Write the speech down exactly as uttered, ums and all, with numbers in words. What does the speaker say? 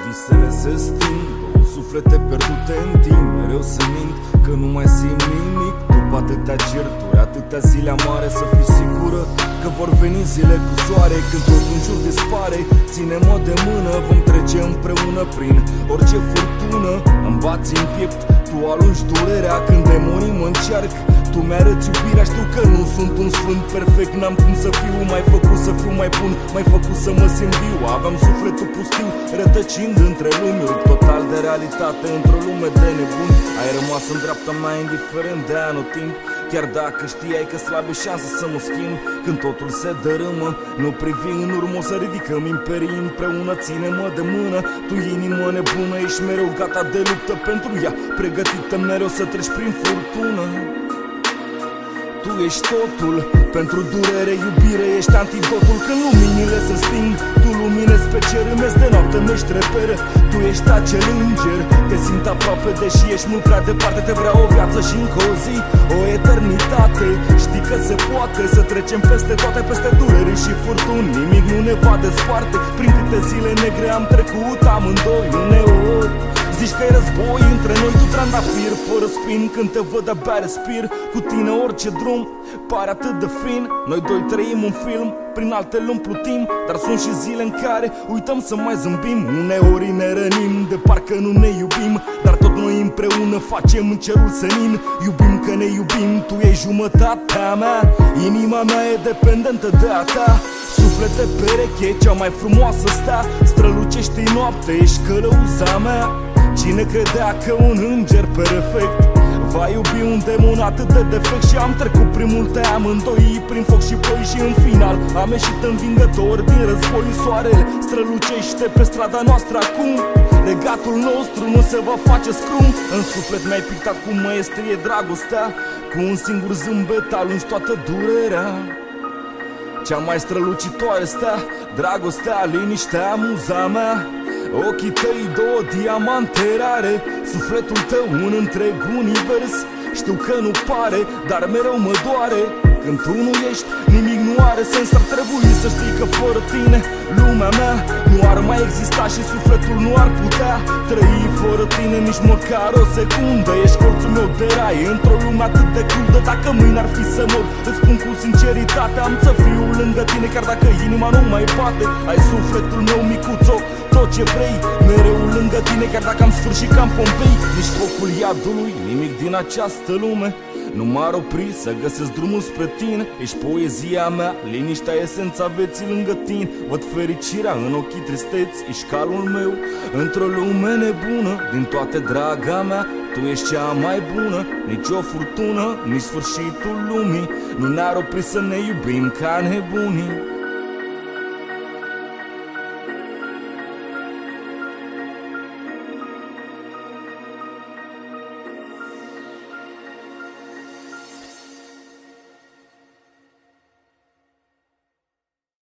Visele se sting, două suflete pierdute în timp. Mereu să mint că nu mai simt nimic. După atâtea certuri, atâtea zile amare, să fii sigură că vor veni zile cu soare. Când tot în jur dispare, ține-mă de mână. Vom trece împreună prin orice furtună. Îmi bați în piept, tu alungi durerea. Când demonii mă încearcă, tu mi-arăți iubirea. Știu că nu sunt un sfânt perfect, n-am cum să fiu. M-ai făcut să fiu mai bun, m-ai făcut să mă simt viu. Aveam sufletul pustiu, rătăcind între lumi. Rup total de realitate, într-o lume de nebuni. Ai rămas în dreapta mea, indiferent de anotimp. Chiar dacă știai că slabe șanse să mă schimb. Când totul se dărâmă, nu privi în urmă, o să ridicăm imperii împreună. Ține-mă de mână, tu inimă nebună. Ești mereu gata de luptă pentru ea, pregătită mereu să treci prin furtună. Tu ești totul, pentru durere, iubire, ești antidotul. Când luminile se sting, tu luminezi pe cer. Îmi de noapte, mi-ești reperă, tu ești acel înger. Te simt aproape, deși ești mult prea departe. Te vreau o viață și încă o zi, o eternitate. Știi că se poate să trecem peste toate, peste durere și furtuni. Nimic nu ne va desparte. Prin câte zile negre am trecut amândoi. Uneori zici că e război între noi, tu trandafir fără spin. Când te văd abia respir, cu tine orice drum pare atât de fin. Noi doi trăim un film, prin alte lumi plutim. Dar sunt și zile în care uităm să mai zâmbim. Uneori ne rănim, de parcă nu ne iubim. Dar tot noi împreună facem în cerul senin. Iubim că ne iubim, tu ești jumătatea mea. Inima mea e dependentă de a ta. Suflete pereche, cea mai frumoasă stea. Strălucește în noapte, ești călăuza mea. Cine credea că un înger perfect va iubi un demon atât de defect? Și am trecut prin multe amândoi, prin foc și ploi. Și în final am ieșit învingător din război. Soarele strălucește pe strada noastră acum. Regatul nostru nu se va face scrum. În suflet mi-ai pictat cu măestrie dragostea. Cu un singur zâmbet alungi toată durerea. Cea mai strălucitoare stea, dragostea, liniștea, muza mea. Ochii tăi două diamante rare, sufletul tău un întreg univers. Știu că nu pare, dar mereu mă doare. Când tu nu ești, nimic nu are sens. Ar trebui să știi că fără tine lumea mea nu ar mai exista și sufletul nu ar putea trăi fără tine nici măcar o secundă. Ești colțul meu de rai, într-o lume atât de crudă. Dacă mâine ar fi să mor, îți spun cu sinceritate, am să fiu lângă tine chiar dacă inima nu mai bate. Ai sufletul meu micuțo, tot ce vrei, mereu lângă tine chiar dacă am sfârșit ca în Pompei. Nici focul iadului, nimic din această lume nu m-ar opri să găsesc drumul spre tine. Ești poezia mea, liniștea, esența vieții lângă tine. Văd fericirea în ochii tristeți, ești calul meu într-o lume nebună. Din toate, draga mea, tu ești cea mai bună. Nici o furtună, nici sfârșitul lumii nu ne-ar opri să ne iubim ca nebunii.